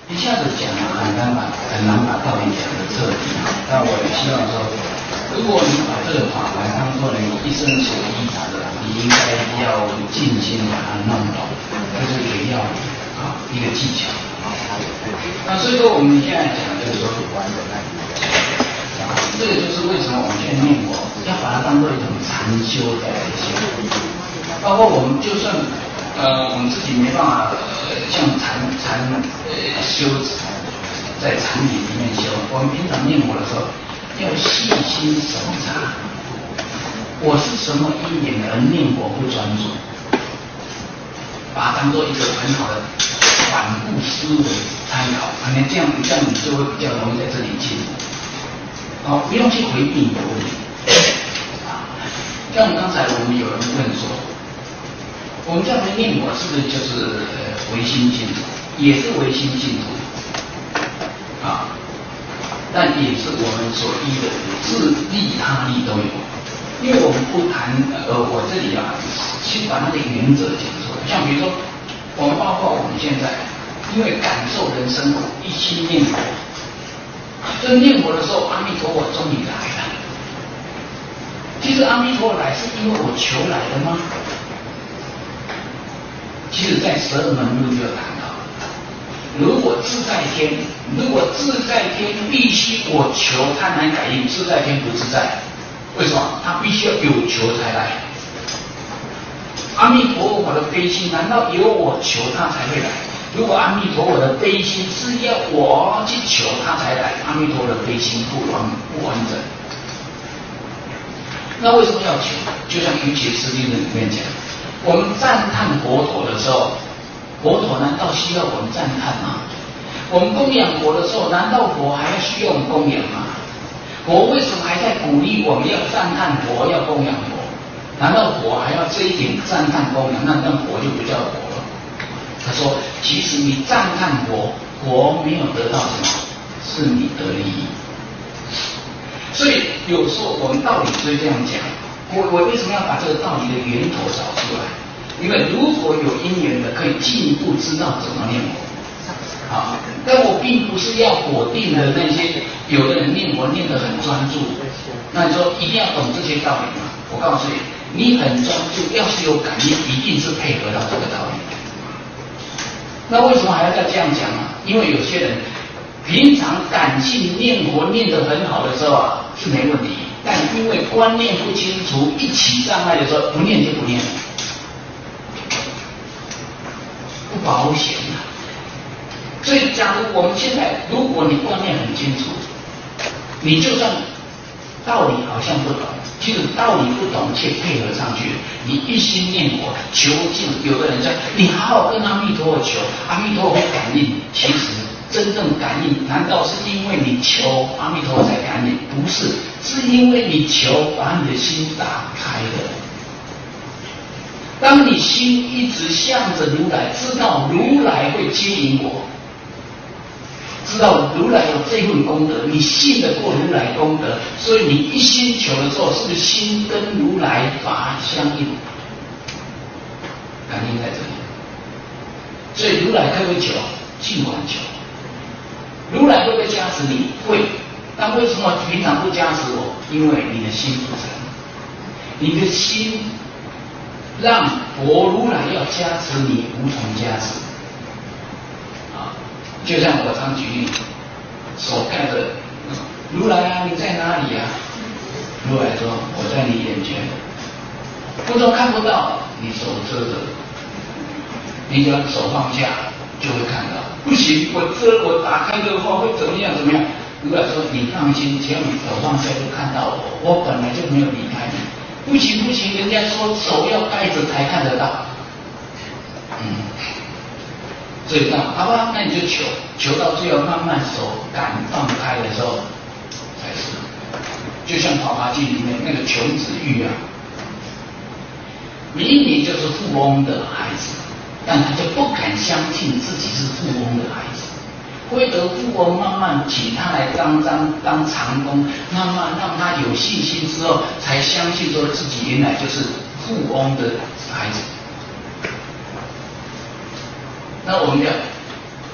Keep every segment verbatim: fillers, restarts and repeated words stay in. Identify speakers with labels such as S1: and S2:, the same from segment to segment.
S1: 一下子讲很难把很难把道理讲得彻底啊。但我也希望说，如果你把这个法门当做你一生所依的，你应该要尽心把它弄懂，这是一个要领啊，一个技巧。那所以说我们现在讲就是说，这个就是为什么我们现在念佛要把它当做一种禅修的修，包括我们就算呃我们自己没办法呃像禅禅呃修在禅理里面修，我们平常念佛的时候要细心审查，我是什么因缘而念佛不专注，把它当做一个很好的反复思维参考，可能这样这样你就会比较容易在这里进入。好，不用去回避你的问题。像刚才我们有人问说，我们这样的念佛是不是就是呃唯心净土？也是唯心净土啊，但也是我们所依的自利他利都有。因为我们不谈呃，我这里啊，先把那个原则讲出来。像比如说，我们包括我们现在，因为感受人生苦，一心念佛。这念佛的时候，阿弥陀佛终于来了。其实阿弥陀佛来是因为我求来的吗？其实在十二门路就谈到，如果自在天，如果自在天必须我求贪婪感应，自在天不自在。为什么？他必须要有求才来。阿弥陀佛的悲心，难道有我求他才会来？如果阿弥陀佛的悲心是要我去求他才来，阿弥陀佛的悲心不完不完整。那为什么要求？就像《瑜伽师地论》里面讲，我们赞叹佛陀的时候，佛陀难道需要我们赞叹吗？我们供养佛的时候，难道佛还要需要我们供养吗？佛为什么还在鼓励我们要赞叹佛，要供养佛？难道佛还要这一点赞叹供养？那那佛就不叫佛了。他说，其实你赞叹佛，佛没有得到什么，是你得利益。所以有时候我们道理就这样讲，我我为什么要把这个道理的源头找出来？因为如果有因缘的，可以进一步知道怎么念佛。啊，但我并不是要否定的那些有的人念佛念得很专注，那你说一定要懂这些道理吗？我告诉你，你很专注，要是有感应，一定是配合到这个道理。那为什么还要再这样讲呢？因为有些人平常感性念佛念得很好的时候啊是没问题，但因为观念不清楚，一起障碍的时候，不念就不念了，不保险啊。所以，假如我们现在，如果你观念很清楚，你就算道理好像不懂，其实道理不懂却配合上去，你一心念佛求进。有的人说，你好好跟阿弥陀佛求，阿弥陀佛会感应。其实真正感应，难道是因为你求阿弥陀佛才感应？不是，是因为你求把你的心打开的。当你心一直向着如来，知道如来会接引我。知道如来有这份功德，你信得过如来功德，所以你一心求的时候，是不是心跟如来法相应？感应在这里。所以如来可不可以求？尽管求。如来会不会加持你？会。但为什么平常不加持我？因为你的心不诚，你的心让佛如来要加持你，无从加持。就像我常举例，手盖着如来啊，你在哪里啊？如来说我在你眼前。我说看不到，你手遮着，你只要手放下就会看到。不行，我遮我打开的话会怎么样怎么样？如来说你放心，只要你手放下就看到我，我本来就没有离开你。不行不行，人家说手要盖着才看得到。嗯。所以这样，好吧，那你就求，求到最后慢慢手敢放开的时候，才是。就像《法华经》里面那个穷子玉啊，明明就是富翁的孩子，但他就不敢相信自己是富翁的孩子。惠德富翁慢慢请他来当当当长工，慢慢让他有信心之后，才相信说自己原来就是富翁的孩子。那我们要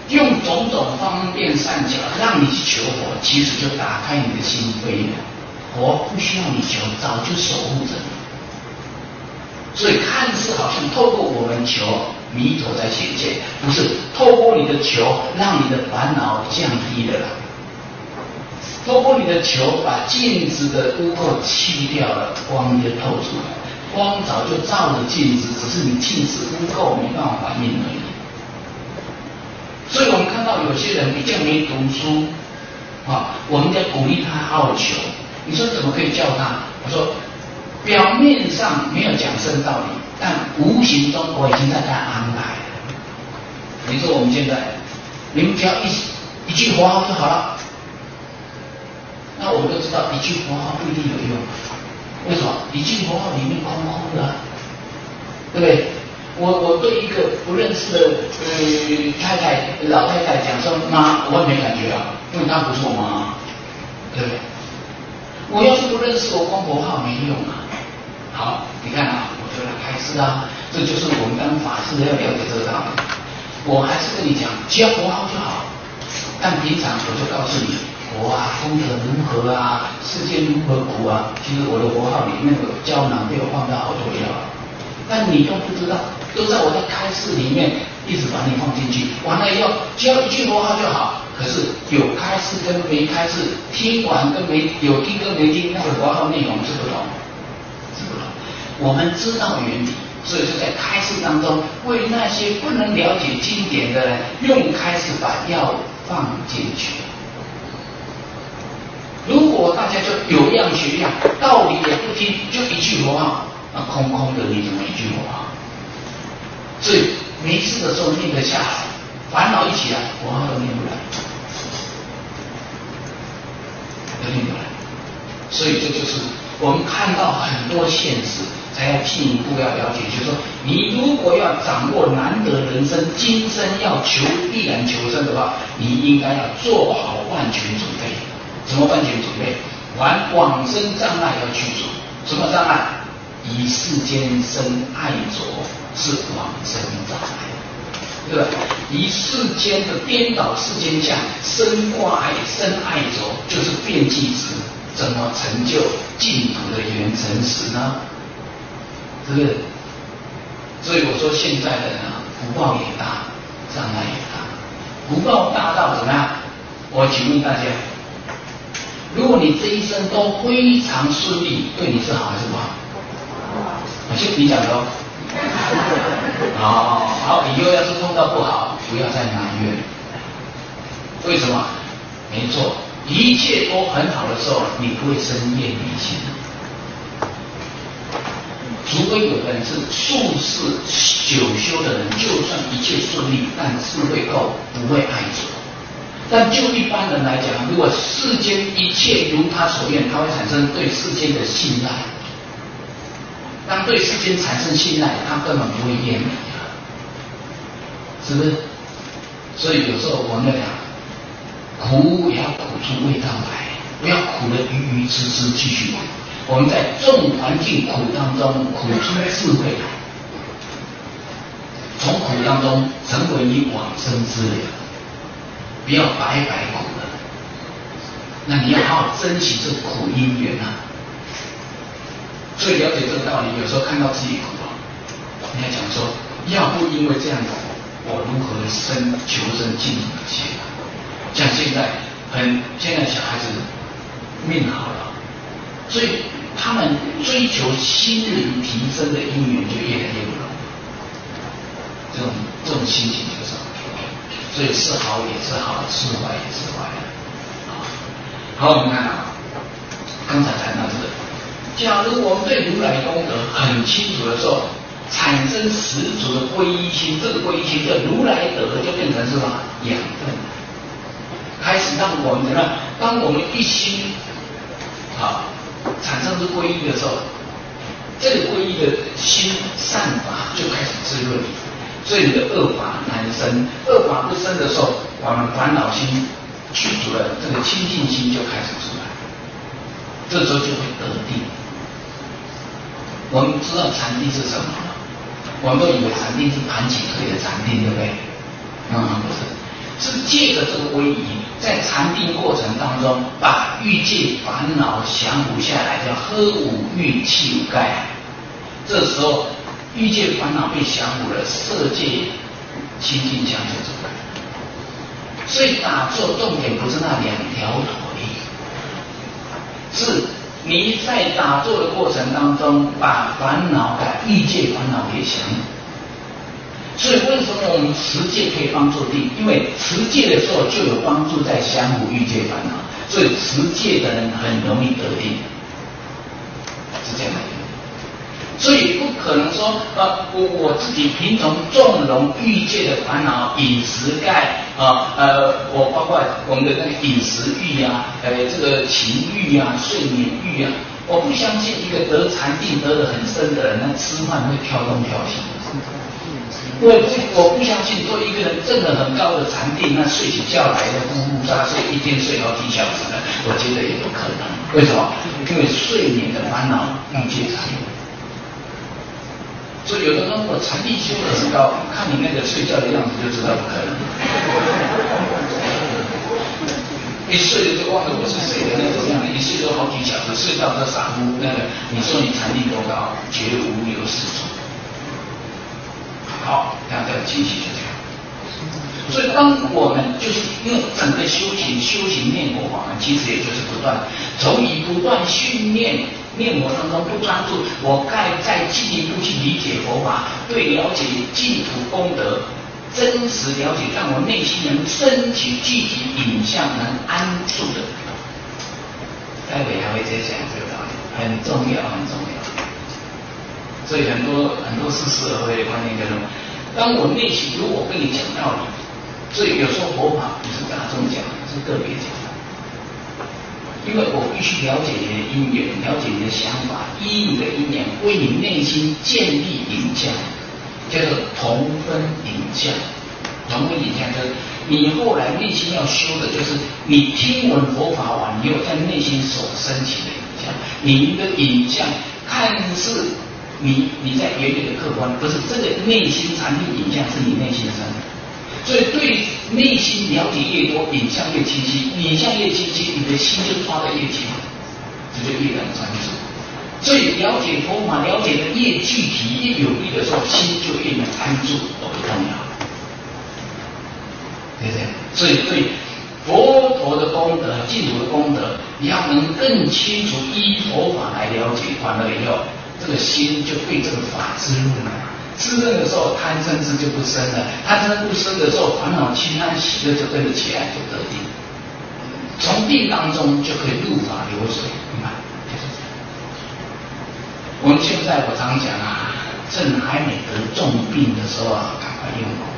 S1: 用种种方便善巧让你去求佛，其实就打开你的心扉了。佛不需要你求，早就守护着你。所以看似好像透过我们求弥陀在显现，不是透过你的求让你的烦恼降低了啦。透过你的求把镜子的污垢去掉了，光就透出来，光早就照着镜子，只是你镜子污垢没办法反应而已。所以我们看到有些人比较没读书啊，我们在鼓励他好好求。你说怎么可以教他？我说表面上没有讲深道理，但无形中我已经在给他安排了。比如说我们现在，你们只要一一句佛号就好了。那我们都知道，一句佛号不一定有用。为什么？一句佛号里面空空的、啊，对不对？我我对一个不认识的呃太太老太太讲说妈，我没感觉啊，因为她不是我妈，对不对？我要是不认识，我光佛号没用啊。好，你看啊，我就来开示啊，这就是我们当法师要了解这个道理。我还是跟你讲，只要佛号就好，但平常我就告诉你，佛啊，功德如何啊，世界如何苦啊。其实我的佛号里面有胶囊被我放到好多药，但你都不知道，都在我在开示里面一直把你放进去，完了以后只要一句佛号就好。可是有开示跟没开示，听完跟没有听跟没听，那个佛号内容是不同，是不同。我们知道原理，所以就在开示当中，为那些不能了解经典的人，用开示把药放进去。如果大家就有样学样，道理也不听，就一句佛号，那空空的你怎么一句佛号？所以没事的时候念得下来，烦恼一起来，佛号都念不来，都念不来。所以这就是我们看到很多现实，才要进一步要了解，就是说，你如果要掌握难得人生，今生要求必然求生的话，你应该要做好万全准备。什么万全准备？往往生障碍要去除。什么障碍？以世间生爱着是往生障碍，对吧？以世间的颠倒世间相生挂碍、生爱着，就是变计时，怎么成就净土的圆成实呢？是不是？所以我说现在的人啊，福报也大，障碍也大。福报大到怎么样？我请问大家，如果你这一生都非常顺利，对你是好还是不好？就你讲的哦。好，好，以后要是碰到不好，不要再埋怨。为什么？没错，一切都很好的时候，你不会生厌离心。除非有的人是数世久修的人，就算一切顺利，但智慧够，不会爱着。但就一般人来讲，如果世间一切如他所愿，他会产生对世间的信赖。当对世间产生信赖，他根本不会厌离啊，是不是？所以有时候我们要讲，苦也要苦出味道来，不要苦得愚愚痴痴继续苦。我们在众环境苦当中苦出智慧来，从苦当中成为你往生之了，不要白白苦了。那你要好好珍惜这苦因缘啊。所以了解这个道理，有时候看到自己苦啊，你要讲说，要不因为这样苦，我如何生求生净土的心啊？像现在很现在小孩子命好了，所以他们追求心灵提升的因缘就越来越不容易。这种这种心情就是，所以是好也是好，是坏也是坏啊。好，我们看啊，刚才谈到这个。假如我们对如来功德很清楚的时候，产生十足的皈依心，这个皈依心，这如来德就变成是什么养分，开始让我们怎么样？当我们一心啊产生这皈依的时候，这个皈依的心善法就开始滋润你，所以你的恶法难生，恶法不生的时候，我们烦恼心去除了，这个清净心就开始出来，这时候就会得定。我们知道禅定是什么吗？我们都以为禅定是盘起腿的禅定，对不对？嗯，不是。 是借着这个威仪，在禅定过程当中，把欲界烦恼降伏下来，叫呵五欲气五盖。这时候欲界烦恼被降伏了，色界清净相就走了。所以打坐重点不是那两条腿，是你在打坐的过程当中，把烦恼、把欲界烦恼给降伏。所以为什么我们持戒可以帮助定？因为持戒的时候就有帮助在降伏欲界烦恼，所以持戒的人很容易得定，是这样的。所以不可能说，呃，我我自己凭从纵容欲界的烦恼，饮食盖啊，呃，我包括我们的那个饮食欲啊，呃，这个情欲啊，睡眠欲啊，我不相信一个得禅定得得很深的人，那吃饭会跳东跳西。我不我不相信说一个人证了很高的禅定，那睡起觉来的呼呼沙睡，一天睡好几小时的，我觉得也不可能。为什么？因为睡眠的烦恼欲界才有。所以有的人我禅定修得很高，看你那个睡觉的样子就知道不可能。一睡了就忘了我是谁的那种样子，一睡都好几小时，睡到这傻乎那个，你说你禅定多高？绝无有是处。好，大家清晰就这样。所以当我们就是因为整个修行、修行念佛法门，其实也就是不断从以不断训练念佛当中不专注，我该再进一步去理解佛法，对了解净土功德真实了解，让我内心能升起具体影像，能安住的。待会还会再讲这个道理，很重要，很重要。所以很多很多似是而非的观念叫做，当我内心如果跟你讲道理，所以有时候佛法不是大众讲，是个别讲，因为我必须了解你的因缘，了解你的想法，依你的因缘为你内心建立影像，叫做同分影像。同分影像就是你后来内心要修的，就是你听闻佛法完以后，在内心所升起的影像。你的影像看似你你在远远的客观，不是这个内心禅定影像是你内心的生活。所以对内心了解越多，影像越清晰，影像越清晰，你的心就抓得越紧，这就越能专注。所以了解佛法，了解的越具体越有力的时候，心就越能安住而不动摇，对不对？所以对佛陀的功德、净土的功德，你要能更清楚依佛法来了解，完了以后，这个心就被这个法滋润了。滋润的时候，贪嗔痴就不生了；贪嗔不生的时候，烦恼轻安喜乐就跟着起来，就得定。从定当中就可以入法流水，明白？就是这样。我们现在我常讲啊，趁还没得重病的时候啊，赶快用功。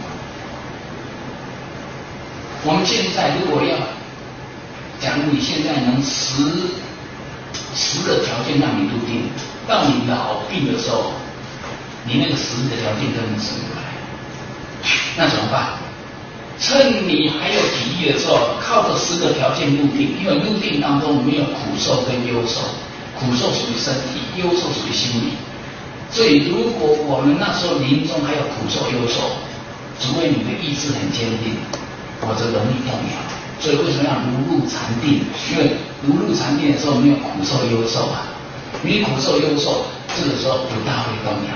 S1: 我们现在如果要，假如你现在能十十个条件让你入定，到你老病的时候，你那个十个条件都能生出来，那怎么办？趁你还有体力的时候，靠着十个条件入定，因为入定当中没有苦受跟忧受，苦受属于身体，忧受属于心理。所以如果我们那时候临终还有苦受忧受，除非你的意志很坚定，否则容易动摇。所以为什么要如入禅定？因为如入禅定的时候没有苦受忧受啊，没苦受忧受，这个时候不大会动摇。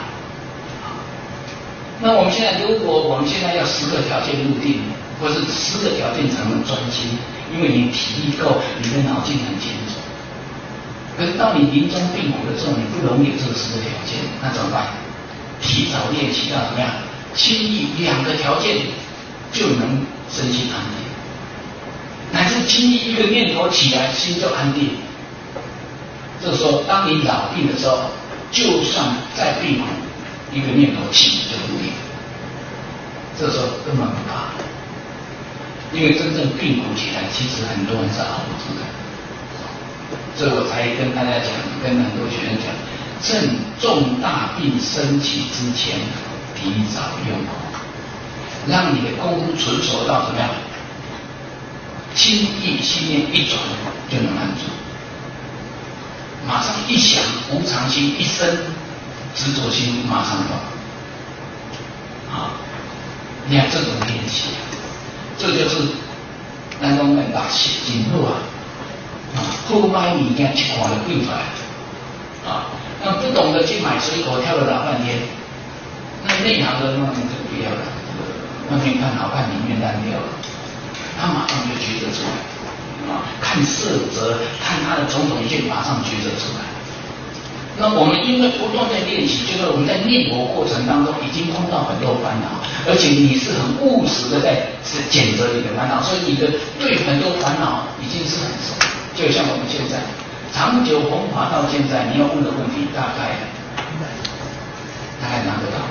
S1: 那我们现在，如果我们现在要十个条件入定，或是十个条件才能专心，因为你体力够，你的脑筋很清楚。可是到你临终病苦的时候，你不容易有这十个条件，那怎么办？提早练习到怎么样？轻易两个条件就能身心安定，乃至轻易一个念头起来，心就安定。这个时候，当你老病的时候，就算再病苦，一个念头起就入定，这时候根本不怕，因为真正病苦起来，其实很多人是熬不住的。所以我才跟大家讲，跟很多学生讲，趁重大病升起之前，提早用功，让你的功夫纯熟到怎么样？轻易心念一转就能安住，马上一想无常心一生。执着心马上动，好，你看这种练习， 这就是咱讲人大气真好啊，啊，好买物件一看就贵出来，啊，那不懂得去买水果，挑了老半天，那内行的那就不要了，外面看好看，里面烂掉了，他马上就抉择出来，啊，看色泽，看他的种种一切，马上抉择出来。那我们因为不断在练习，就是我们在念佛过程当中已经碰到很多烦恼，而且你是很务实的在检责你的烦恼，所以你的对很多烦恼已经是很熟。就像我们现在长久弘法到现在，你要问的问题大概大概拿得到，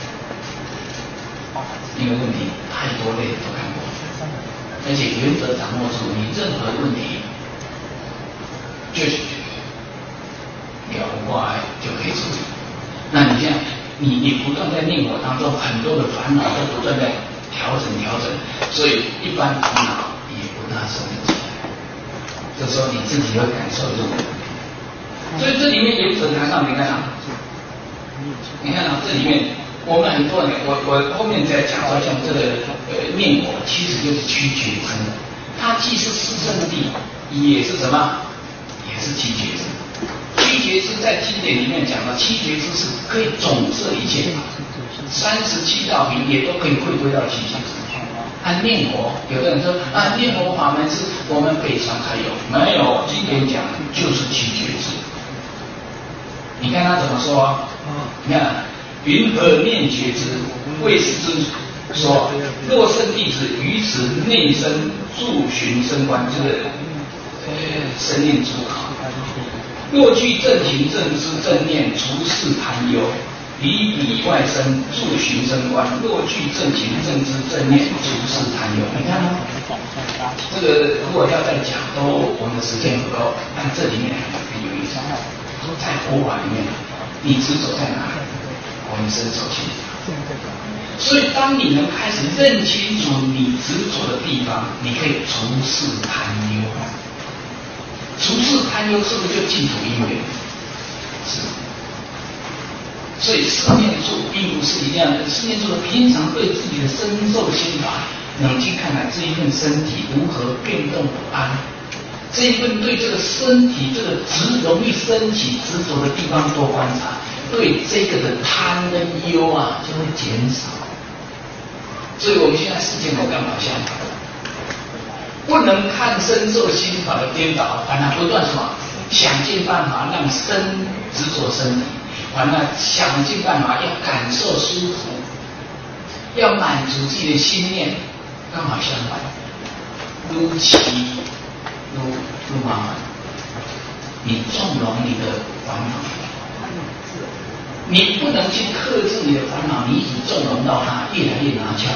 S1: 因为问题太多类都看过，而且原则掌握住，你任何问题就解决。了无挂碍就可以处理。那你这样，你你不断在念佛当中，很多的烦恼都不断在调整调整，所以一般烦恼也不大受得起来。这时候你自己会感受这种。所以这里面原则谈上，你看啊，你看啊，这里面我们很多人，我我后面再讲说，像这个呃念佛，其实就是七觉支，它既是四圣谛，也是什么？也是七觉支。七觉支在经典里面讲了，七觉支是可以总摄一切法，三十七道品也都可以回归到七觉支。按念佛，有的人说啊，念佛法门是我们北传才有，没有，经典讲就是七觉支。你看他怎么说啊？你看云何念觉支？为世尊说，若圣弟子于此内身驻寻升观，这个呃身念诸考。若具正行正知正念，除世贪忧，离彼外身驻寻升观。若具正行正知正念，除世贪忧。你看吗？这个如果要再讲，都我们的时间不够，但这里面很有意思。在佛法里面，你执着在哪里，我们深受清楚。所以，当你能开始认清楚你执着的地方，你可以除世贪忧。除世贪忧是不是就净土因缘？是。所以四念处并不是一样的，四念处的平常对自己的身受心法，冷静看看这一份身体如何变动不安，这一份对这个身体这个执容易升起执着的地方多观察，对这个的贪跟忧啊就会减少。所以我们现在世界跟刚好相反。不能看身受心法的颠倒，反而不断什么想尽办法让身执着身体，反而想尽办法要感受舒服，要满足自己的心念，刚好相反，如其如如麻烦，你纵容你的烦恼，你不能去克制你的烦恼，你一直纵容到它越来越拿翘。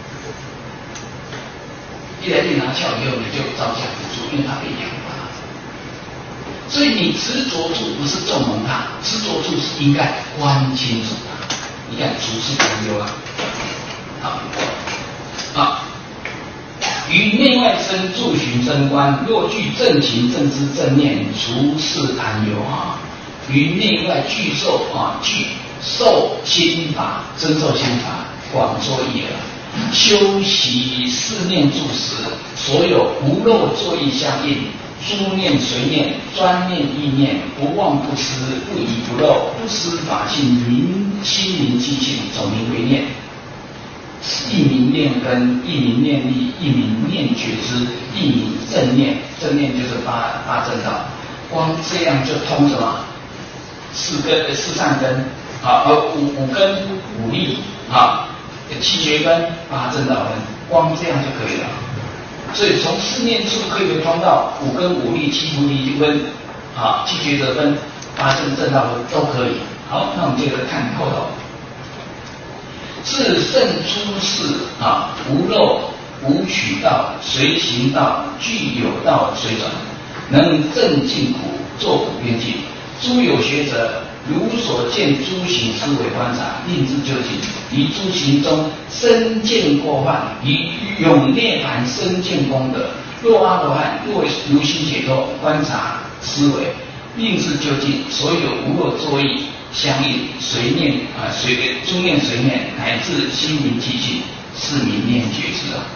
S1: 越来越拿翘以后，你就招架不住，因为它被养大。所以你执着处不是纵容它，执着处是应该观清楚它。你看除世贪忧啊，好，好，于内外身驻寻升观，若具正行正知正念，除世贪忧啊。于内外具受啊，具受心法，真受心法，广说义耳。修习四念住时，所有无漏作意相应，诸念随念，专念意念，不忘不失，不疑不漏，不失法性，明心明气性，总名为念。一名念根，一名念力，一名念觉知，一名正念。正念就是八八正道，光这样就通什么？四根四善根，啊，呃五五根五力，啊。七觉根、八正道根，光这样就可以了。所以从四念处可以通到五根五力、七菩提分、啊七觉得分、八正正道分都可以。好，那我们接着看后头。至圣诸事啊，无漏无取道，随行道，具有道随转，能正尽苦，作苦边际。诸有学者。如所见诸行思维观察，令之究竟。于诸行中深见过患，于永涅槃深见功德。若阿罗汉，若如心解脱，观察思维，令之究竟。所有无漏作意相应，随念啊，随诸念随念，乃至心明寂静，是名念觉知啊。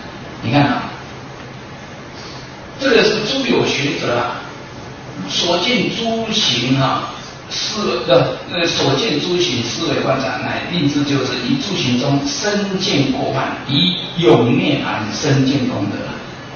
S1: 你看啊，这个是诸有学者啊，所见诸行啊，思呃呃所见诸行思维观察，乃定之就是以诸行中身见过患，以永涅槃身见功德。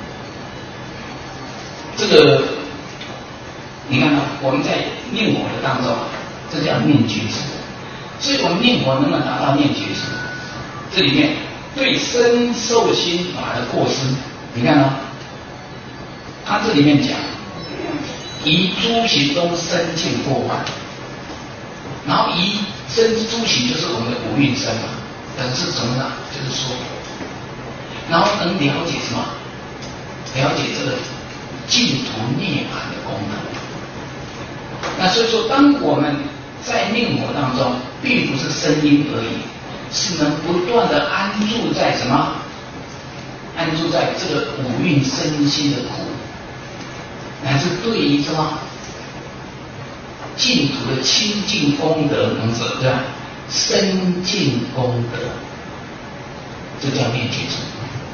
S1: 这个你看啊，我们在念佛的当中，这叫念觉知。所以我们念佛能不能达到念觉知？这里面对身受心法的过失，你看啊，他这里面讲，以诸行中身见过患，然后以身诸行就是我们的五蕴身嘛，等是什么呢？就是说，然后能了解什么？了解这个净土涅槃的功能。那所以说，当我们在念佛当中，并不是声音而已，是能不断的安住在什么？安住在这个五蕴身心的苦，乃至对于什么净土的清净功德，能是对吧？身净功德，这叫念觉知。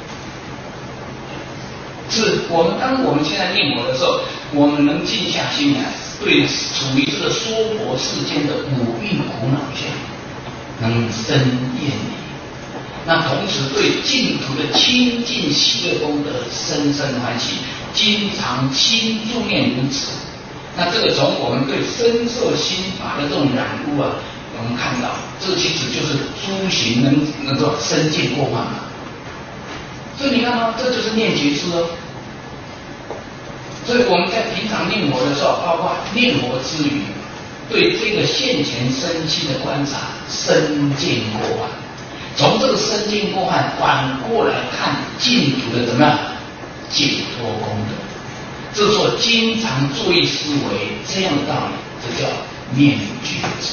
S1: 是我们当我们现在念佛的时候，我们能静下心来，对处于这个娑婆世间的五蕴苦恼相，能生厌离。那同时对净土的清净喜乐功德深深欢喜，经常心助念如此。那这个从我们对身受心法的这种染污啊，我们看到，这其实就是诸行能能够身见过患嘛。所以你看到，这就是念觉知哦。所以我们在平常念佛的时候，包括念佛之余，对这个现前身心的观察，身见过患。从这个身见过患反过来看净土的怎么样解脱功德，这时候经常注意思维这样的道理，这叫念觉知。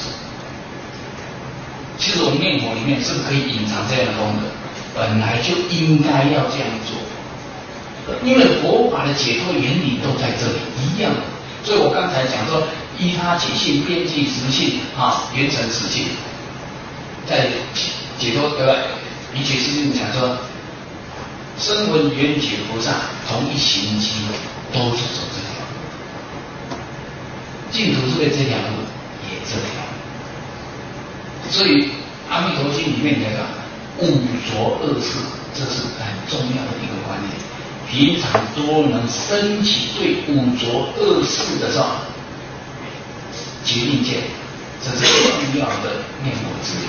S1: 其实我们念佛里面是可以隐藏这样的功德，本来就应该要这样做。因为佛法的解脱原理都在这里一样，所以我刚才讲说，依他起性、边际实性啊，缘成实性，在解脱对吧？一切事情讲说，声闻缘觉菩萨同一行机，都是走这条。净土是不是这条路？也这条。所以《阿弥陀经》里面讲的五浊恶世，这是很重要的一个观念。平常多能升起对五浊恶世的时候决定见，这是重要的念佛之流。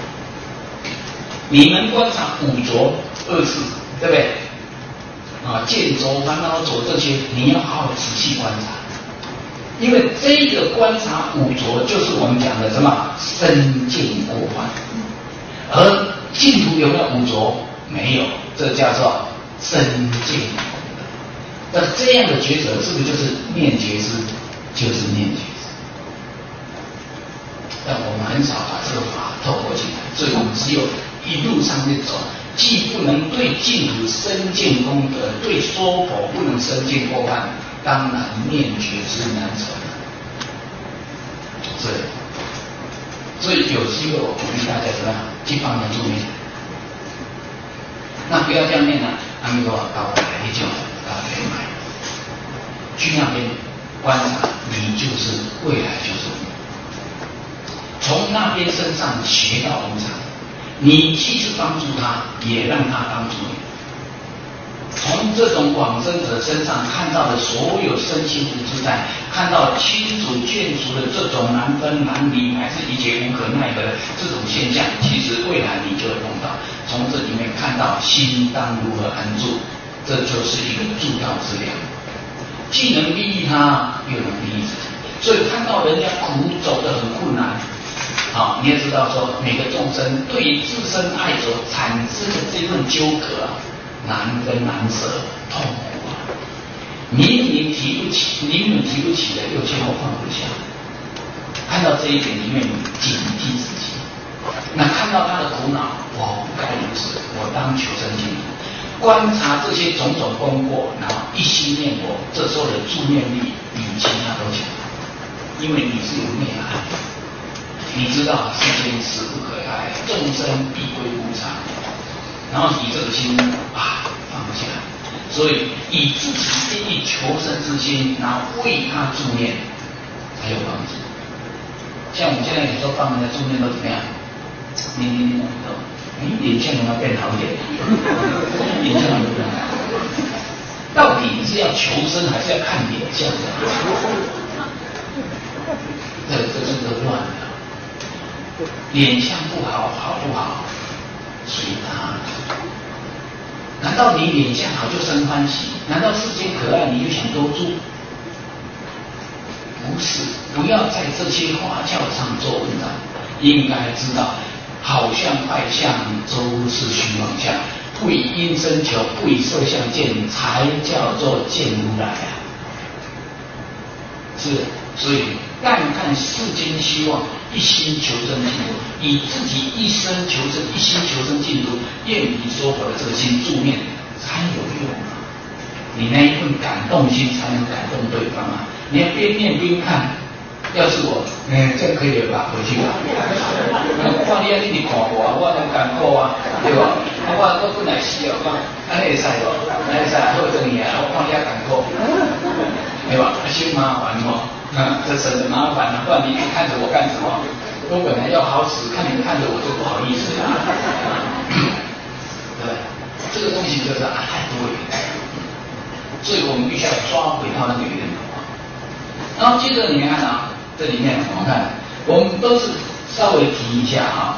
S1: 你能观察五浊恶世，对不对？啊，见浊、烦恼浊这些，你要好好仔细观察，因为这个观察五浊就是我们讲的什么身见过患，而净土有没有五浊？没有，这叫做身见功德。那这样的抉择是不是就是念觉知？就是念觉知。但我们很少把这个法透过进来，所以我们只有一路上面走，既不能对净土身见功德，对娑婆不能身见过患，当然念觉知难成。所以，所以有机会我鼓励大家怎么样去帮忙助念。那不要这样念了，阿弥陀佛到来就到来买，去那边观察，你就是未来就是你。从那边身上学到无常，你既是帮助他，也让他帮助你。从这种往生者身上看到的所有身心无自在，看到亲属眷属的这种难分难离，还是一切无可奈何的这种现象，其实未来你就会碰到。从这里面看到心当如何安住，这就是一个助道之良，既能利益他，又能利益自己。所以看到人家苦走得很困难，好，你也知道说每个众生对于自身爱所产生的这份纠葛啊，难分难舍，痛苦啊！明明提不起，明明提不起的，又最后放不下。看到这一点里面，警惕自己。那看到他的苦恼，我不该如此，我当求生净土。观察这些种种功过，然后一心念佛，这时候的助念力比其他都强，因为你是有内涵，你知道世间事不可爱，众生必归无常。然后以这个心啊， 放下。所以以自己建立求生之心，然后为他助念，才有帮助。像我们现在有时候帮人家助念都怎么样？念念念念都，哎，脸相有没有变好一点？脸相有没有变好？到底你是要求生，还是要看脸相的？这这真的乱了。脸相不好，好不好？随他。难道你脸相好就生欢喜？难道世间可爱你就想多住？不是，不要在这些花轿上做文章。应该知道，好相坏相都是虚妄相，不以因身求，不以色相见，才叫做见如来啊！是，所以但看世间希望，一心求生净土，以自己一生求生，一心求生净土，愿彼说佛的这个心助念才有用啊！你那一份感动心才能感动对方啊！你要边念边看，要是我，嗯，这样可以了吧？回去吧。我你啊，你你看我，我能感觉啊，对吧？我我本来是哦，安尼会使无？安尼会使，好正义啊！我看你啊感觉，对吧？嫌麻烦哦。嗯，这省得麻烦了，不然你看着我干什么？我本来要好使，看你看着我就不好意思了，对不对？这个东西就是啊，太多元，所以我们必须要抓回到那个源头啊。然后接着你看啊，这里面我们看，我们都是稍微提一下啊，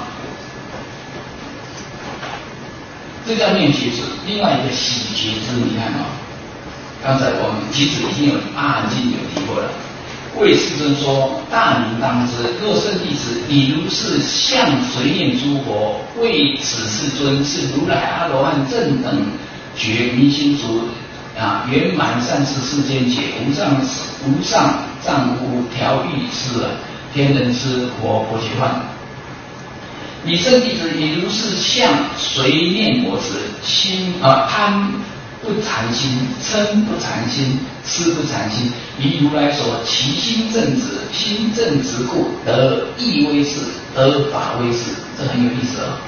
S1: 这叫念觉知，另外一个喜觉知，你看啊，刚才我们其实已经有阿含经有提过了。为世尊说：“大名当知，若圣弟子，你如是向随念诸佛，为此世尊是如来阿罗汉正等觉明心足啊，圆满善事世间解，无上无上丈夫调御师天人师佛佛觉幻。你圣弟子，你如是向随念我时，心啊贪。”不禅心，嗔不禅心，痴不禅心。以如来所其心正直，心正直故，得意威势，得法威势，这很有意思哦。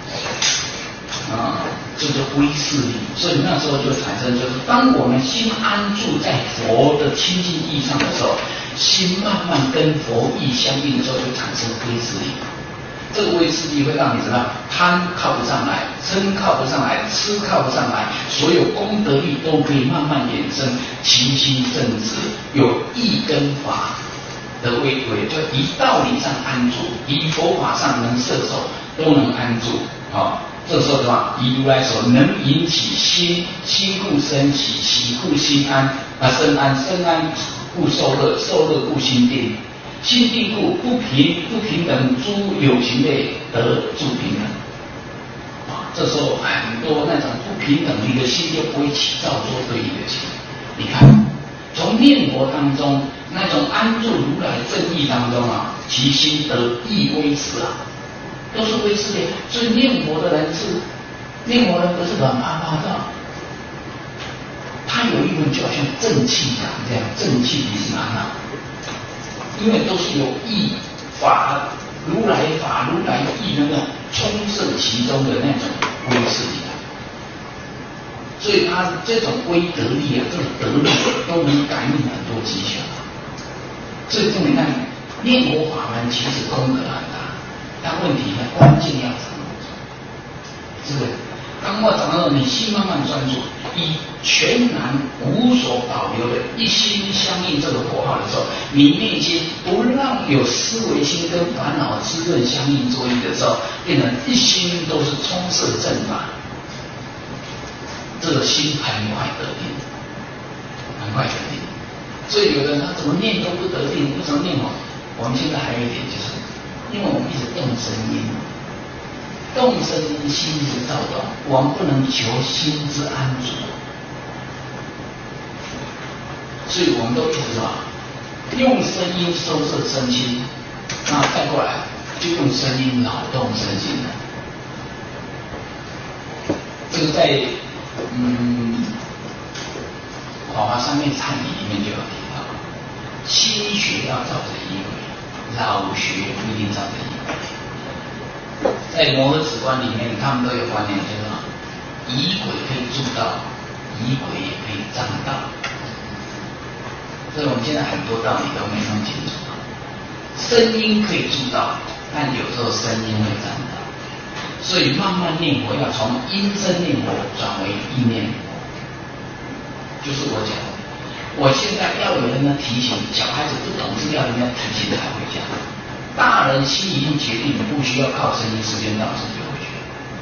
S1: 啊，这就威势力。所以那时候就产生，就是当我们心安住在佛的清净意上的时候，心慢慢跟佛意相应的时候，就产生威势力。这个威势力会让你怎么样？贪靠不上来，嗔靠不上来，痴靠不上来，所有功德力都可以慢慢衍生，其心正直，有义跟法的威威，就以道理上安住，以佛法上能摄受，都能安住啊、哦。这时候的话，以如来所能引起心，心故生喜，喜故心安啊，身安，身安故受乐，受乐故心定。心定故不平不平等诸有情类得助平等啊，这时候很多那种不平等，你的心就不会起造作对应的心。你看，从念佛当中那种安住如来正义当中啊，其心得意威势啊，都是威势的。所以念佛的人是念佛人不是软趴趴的，他有一种就好像正气感这样，正气凛然啊。因为都是有义法如来法如来义那个充塞其中的那种威势力啊，所以他这种威德力啊，这种德力都能感应很多吉祥。所以你看，念佛法门其实功德很大，但问题呢，关键要掌握，是不是？当我掌握你心慢慢专注，以全然无所保留的一心相应这个佛号的时候，你内心不让有思维心跟烦恼滋润相应作用的时候，变成一心都是充塞正法，这个心很快得定，很快得定。所以有的人他怎么念都不得定，为什么念哦？我们现在还有一点就是，因为我们一直动声音。动声音，心之躁动，我们不能求心之安住，所以我们都一直啊，用声音收摄身心，那再过来就用声音扰动身心了。这个在嗯《华华三昧忏礼》里面就有提到，新学要照着仪轨，老学不一定照着仪轨。在摩诃止观里面，他们都有观念，就是说， 仪轨可以助道，仪轨也可以障道。所以我们现在很多道理都没弄清楚。声音可以助道，但有时候声音会障道。所以慢慢念佛要从音声念佛转为意念佛。就是我讲的，我现在要有人呢提醒，小孩子不懂是要人家提醒才会讲。大人心已经决定，不需要靠声音，时间到自己就会去。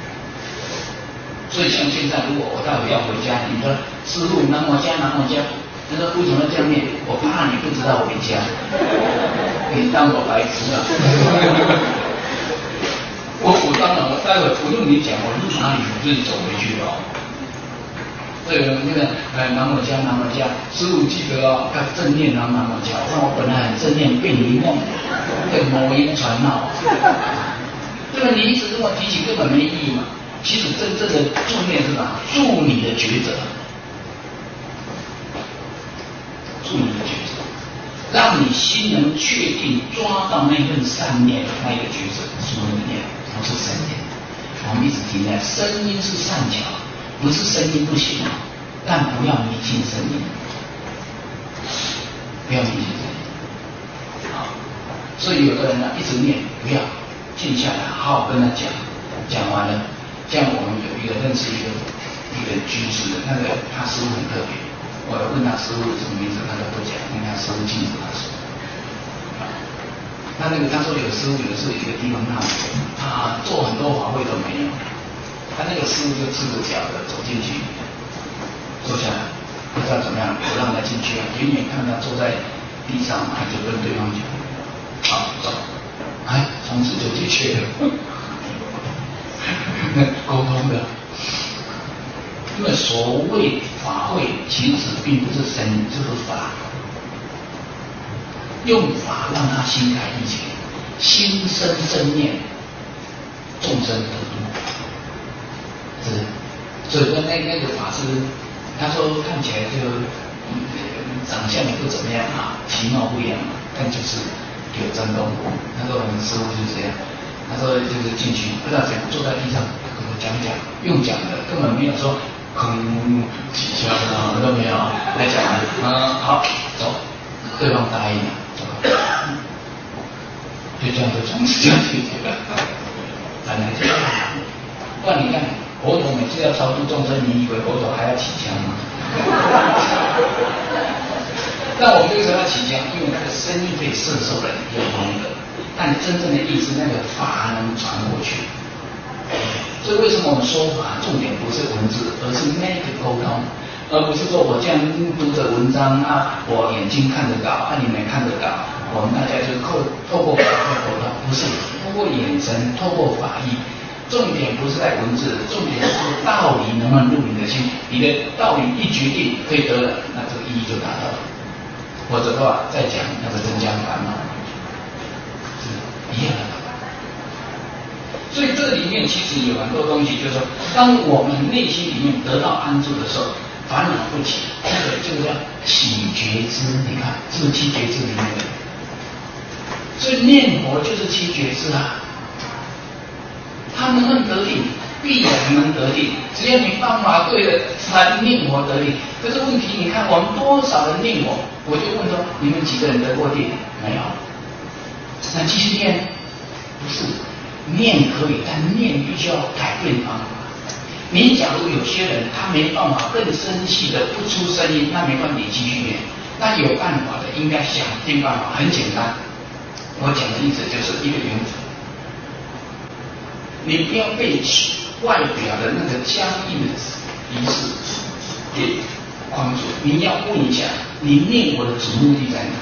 S1: 所以像现在，如果我待会要回家，你说师父南无家南无家，他说为什么这样念？我怕你不知道回家，你当我白痴啊！我我当然，我待会不用你讲，我是哪里我自己走回去了。对，那个呃南无家南无家，师父记得哦，要正念南南无家。那我本来很正念，被你弄，被魔音传闹。对吧？你一直这么提醒根本没意义嘛。其实真正的助念是什么？助你的抉择，助你的抉择，让你心能确定抓到那份善念，那个抉择，助你的念不是声念。我们一直提在声音是善巧。不是声音不行，但不要迷信声音，不要迷信声音。好，所以有的人呢一直念，不要静下来，好好跟他讲，讲完了，像我们有一个认识一个一个居士的，那个他师父很特别，我问他师父什么名字，他都不讲，因为他师父禁止他说。他那个他说有师父有是一个地方他啊做很多法会都没有。他那个师傅就赤着脚的走进去，坐下来，不知道怎么样，不让他进去啊。远远看他坐在地上，他就跟对方讲：“好，走。”哎，从此就解决了。沟通的，因为所谓法会，其实并不是神，就是法，用法让他心开意解，心生正念，众生得度。是，所以说那那个法师，他说看起来就、嗯、长相也不怎么样啊，其貌不扬，但就是有真功夫。他说我们师父就是这样，他说就是进去不知道怎样坐在地上跟我讲讲，用讲的根本没有说吭几下啊都没有来讲的，嗯好走，对方答应了，走，就这样就从此就解决了，本来就这样，不然你看。佛陀每次要超度众生，你以为佛陀还要起枪吗？那我们为什么要起枪？因为那个声音可以摄受人有功德，但真正的意思那个法能传过去。所以为什么我们说法重点不是文字，而是那个沟通，而不是说我这样读着文章啊，我眼睛看得到，啊你们看得到，我们大家就透透过法来沟通，不是透过眼神，透过法义。重点不是在文字，重点是道理能不能入你的心。你的道理一决定可以得了，那这个意义就达到了。否则的话，再讲那个增加烦恼，是一样的。所以这里面其实有很多东西，就是说，当我们内心里面得到安住的时候，烦恼不起，那个就叫起觉知。你看，是不是七觉知里面的？所以念佛就是七觉知啊。他能不能得定，必然能得定。只要你方法对了，才念佛得定。可是问题，你看我们多少人念佛？我就问说，你们几个人得过定？没有。那继续念？不是，念可以，但念必须要改变方法。你假如有些人他没办法更深细的不出声音，那没关系，继续念。那有办法的，应该想尽办法，很简单。我讲的意思就是一个原则。你不要被外表的那个僵硬的仪式给框住，你要问一下，你念我的主目的在哪？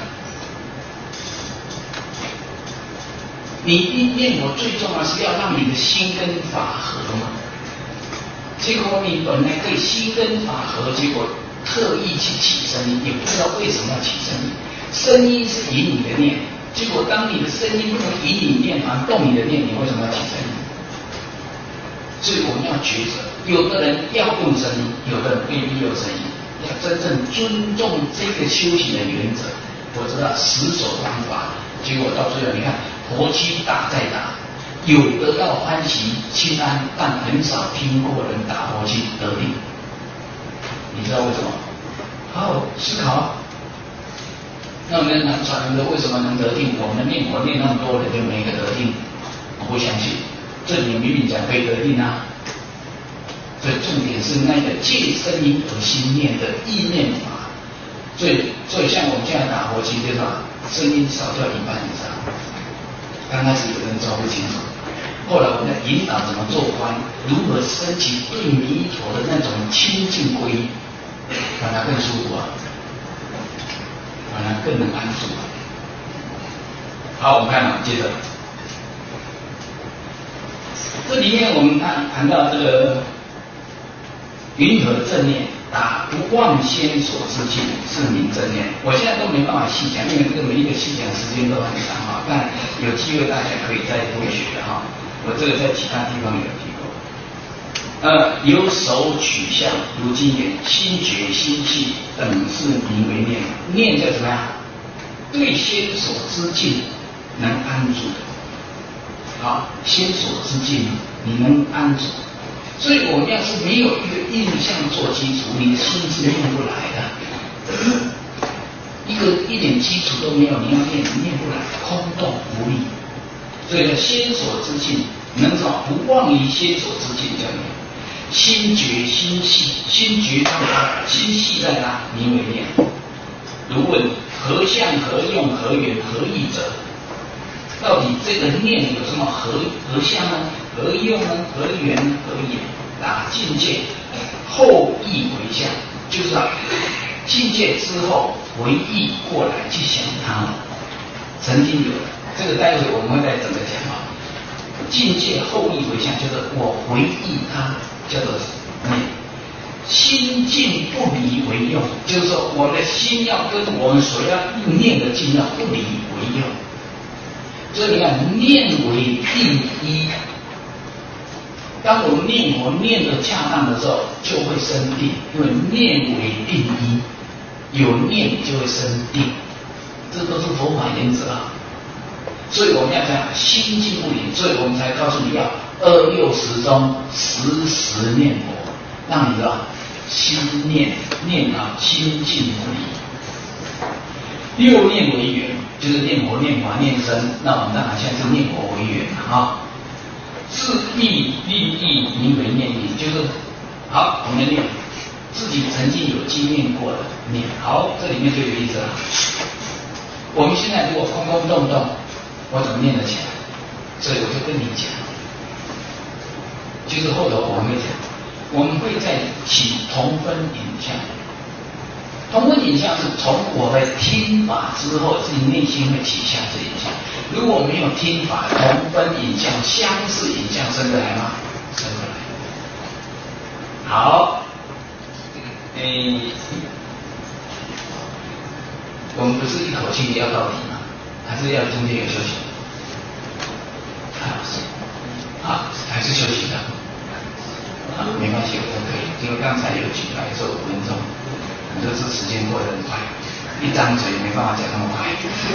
S1: 你一念我最重要是要让你的心跟法合嘛。结果你本来可以心跟法合，结果特意去起声音，也不知道为什么要起声音。声音是引你的念，结果当你的声音不能引你念，反而动你的念，你为什么要起声音？所以我们要抉择，有的人要用声音，有的人未必有声音。要真正尊重这个修行的原则，否则死守方法，结果到最后你看佛七打再打， 有得到欢喜心安，但很少听过人打佛七得定。你知道为什么？好好思考。那我们南传的为什么能得定？我们念佛念那么多人就没个得定？我不相信。这里明明讲可以得定啊。所以重点是那个借声音而心念的意念法。所以，所以像我们现在打佛七，对吧？声音少掉一半以上。刚开始有人抓不清楚，后来我们在引导怎么做观，如何升起对弥陀的那种清净皈依，让它更舒服啊，让它更能安住啊。好，我们看啊，接着，这里面我们谈谈到这个云何正念，打不忘先所知境，是名正念。我现在都没办法细讲，因为这个每一个细讲时间都很长哈，但有机会大家可以再多学的哈。我这个在其他地方有提过。呃，由手取相，如经言，心觉心气等是名为念。念叫怎么样？对先所知境能安住的。好，先所知境你能安住。所以我们要是没有一个印象做基础，你的心是念不来的。一个一点基础都没有，你要念念不来，空洞无力。所以呢，先所知境能找不忘于先所知境，叫念。心觉心细，心觉在哪？心细在哪？名为念。如问何相何用何缘何义者？到底这个念有什么何何相呢？何用呢？何缘何义？打境界后意为相，就是啊，境界之后为意过来去想它。曾经有这个，待会我们会再怎么讲啊。境界后意为相，就是我回忆它，叫做念。心境不离为用，就是说我的心要跟我们所要念的经要不离为用。所以你看，念为定一。当我们念佛念得恰当的时候，就会生定，因为念为定一，有念就会生定，这都是佛法原则啊。所以我们要讲心境不离，所以我们才告诉你要二六时中时时念佛，让你知道心念念到心境不离。六念为缘，就是念佛、念法、念僧。那我们当然现在是念佛为缘啊。自意利益名为念力，就是好，我们念自己曾经有经验过的念。好，这里面就有意思了。我们现在如果空空洞洞，我怎么念得起来？所以我就跟你讲，就是后头我们会讲，我们会在起同分影像。同分影像是从我的听法之后，自己内心会起相似影像。如果没有听法，同分影像、相似影像生得来吗？生不来。好，诶，我们不是一口气要到底吗？还是要中间有休息？啊，还是休息的。啊，没关系，我都可以，因为刚才有举来做五分钟。很多次时间过得很快，一张嘴没办法讲那么快，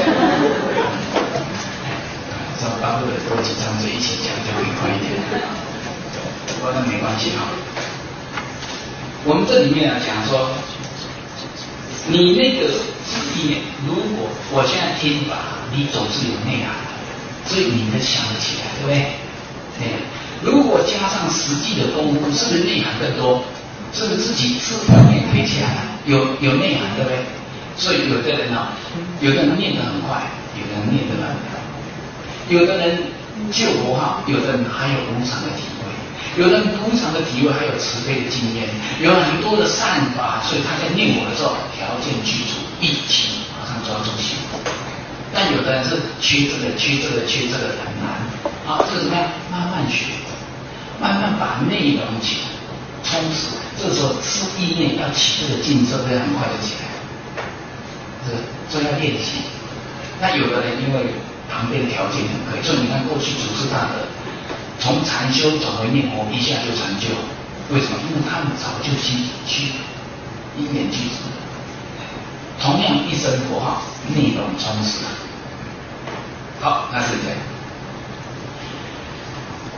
S1: 所以巴不得多几张嘴一起讲就会快一点。不过那没关系哈。我们这里面啊讲说，你那个字意，如果我现在听法，你总是有内涵的，所以你能想得起来，对不对？对。如果加上实际的功夫，是不是内涵更多？是不是自己自观念推起来了？有有内涵，对不对？所以有的人啊，有的人念得很快，有的人念得很慢，有的人救佛号，有的人还有无常的体会，有的人无常的体会还有慈悲的经验，有很多的善法，所以他在念佛的时候条件具足，一起马上抓住心。但有的人是缺这个缺这个缺这个很难啊，这个怎么样？慢慢学，慢慢把内容起充实。这时候知意念要起这个劲色，会很快就起来。这这要练习。那有的人因为旁边条件很可以，所以你看过去祖师大德从禅修转回念佛，一下就成就。为什么？因为他们早就去去因缘具足。同样一声佛号，内容充实。好，那是这样。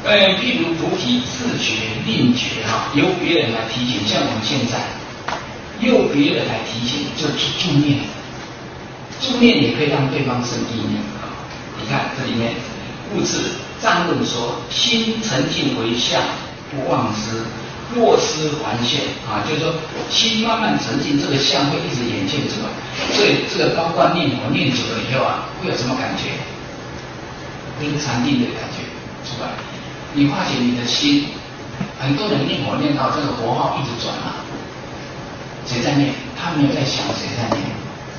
S1: 呃，譬如主体自觉、令觉哈，由别人来提醒，像我们现在由别人来提醒，就助念，助念也可以让对方生意念啊。你看这里面，故此藏论说，心沉静为相，不忘失。若失还现啊，就是说心慢慢沉静，这个相会一直显现出来。所以这个包括念佛念久了以后啊，会有什么感觉？一个禅定的感觉出来。你发现你的心，很多人念佛念到这个佛号一直转啊，谁在念？他没有在想谁在念，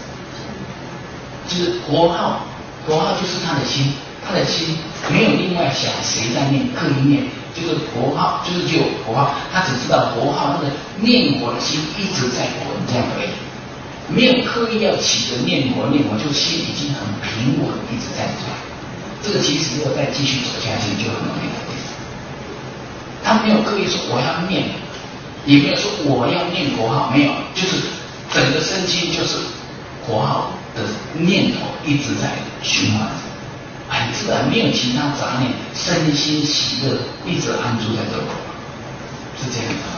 S1: 就是佛号，佛号就是他的心，他的心没有另外想谁在念，刻意念。就是佛号，就是就佛号，他只知道佛号那个念佛的心一直在滚这样而已，没有刻意要起着念佛念佛，就心已经很平稳一直在转。这个其实如果再继续走下去就很容易了。他没有刻意说我要念，也没有说我要念佛号，没有，就是整个身心就是佛号的念头一直在循环。很自然，没有其他杂念，身心喜乐，一直安住在这里，是这样的。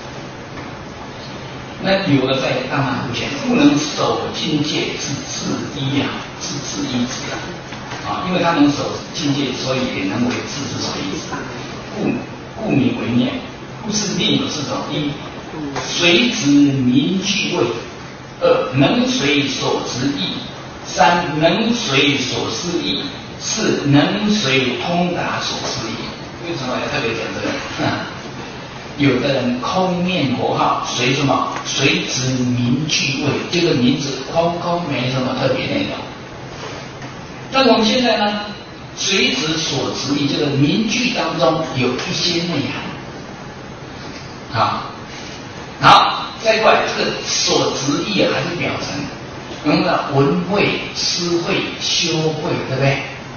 S1: 那有的在当然不前，不能守境界，自自依啊，自自依止啊，啊，因为他能守境界，所以也能为自之所依止，故故名为念。故是念有四种：一，随执名句位；二，能随所执意；三，能随所思意。是能随通达所思意。为什么要特别讲这个？有的人空念佛号，随什么？随执名句位，这个名字空空没什么特别内容。但我们现在呢，随执所执意，这个名句当中有一些内涵。好，好，再过来这个所执意还是表层，用了闻会、思会、修会，对不对？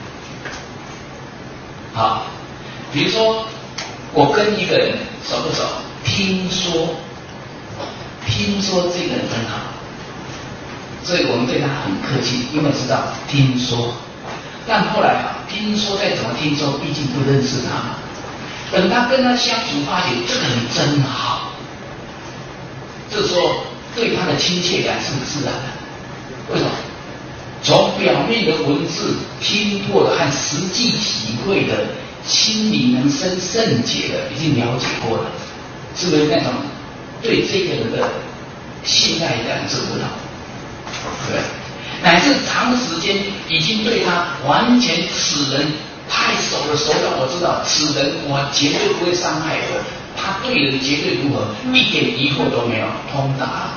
S1: 好，比如说我跟一个人熟不熟？听说，听说这个人很好，所以我们对他很客气，因为知道听说。但后来啊，听说再怎么听说，毕竟不认识他嘛。等他跟他相处，发现这个人真好，这时候对他的亲切感是自然的。为什么？从表面的文字听过的和实际体会的，心里能生圣解的，已经了解过了，是不是那种对这个人的信赖感是不同？对，乃至长时间已经对他完全此人太熟了，熟到我知道此人我绝对不会伤害我，他对人绝对如何，一点疑惑都没有，通达了。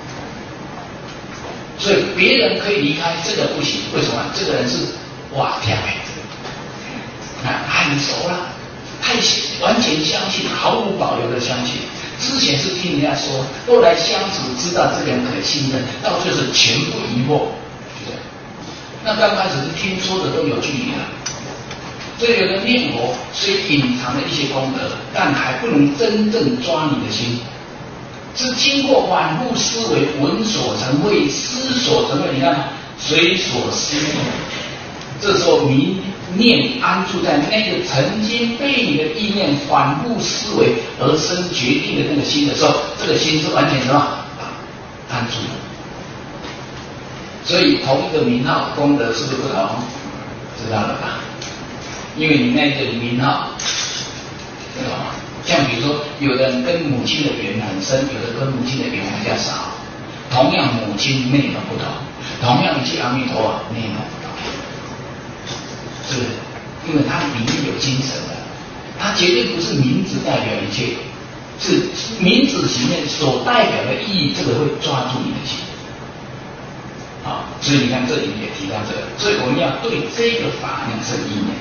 S1: 所以别人可以离开，这个不行。为什么？这个人是哇天哎，啊很熟了，太完全相信，毫无保留的相信。之前是听人家说，后来相处知道这个人可信任，到最后是全部疑惑。那刚开始是听说的都有距离了，所以有的念佛虽隐藏了一些功德，但还不能真正抓你的心。是经过反复思维，闻所成慧，思所成慧。你看，随所思意，这时候明念安住在那个曾经被你的意念反复思维而生决定的那个心的时候，这个心是完全什么？安住的。所以同一个名号功德是不是不同？知道了吧？因为你那个名号，知道吗？像比如说，有的人跟母亲的缘很深，有的跟母亲的缘比较少。同样母亲内容不同，同样一句阿弥陀佛内容不同，是不是？因为它里面有精神的，它绝对不是名字代表一切，是名字里面所代表的意义，这个会抓住你的心。啊，所以你看这里也提到这个，所以我们要对这个法要生意念。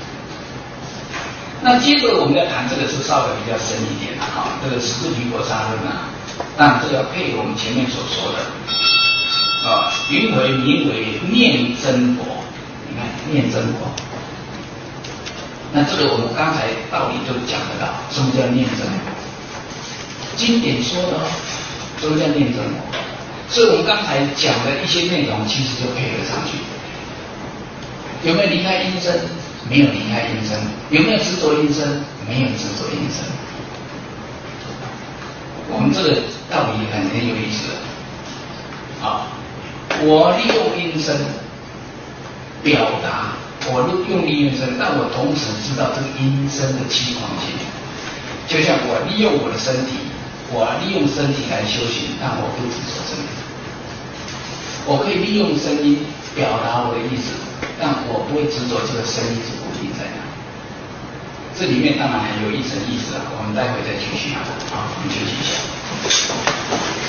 S1: 那接着我们要谈这个是稍微比较深一点的哈，这个十住毗婆沙论啊，那这个要配合我们前面所说的啊，云为名为念真佛，你看念真佛，那这个我们刚才道理就讲得到，什么叫念真佛？经典说的哦，什么叫念真佛？所以我们刚才讲的一些内容，其实就配合上去。有没有离开音声？ 没有离开音声。有没有执着音声？没有执着音声。我们这个道理很很有意思的啊！我利用音声表达，我用利用音声，但我同时知道这个音声的期况性。就像我利用我的身体，我利用身体来修行，但我不执着身体。我可以利用声音表达我的意思，但我不会执着这个声音是固定在哪。这里面当然还有一层意思啊，我们待会再继续啊，好，我们休息一下。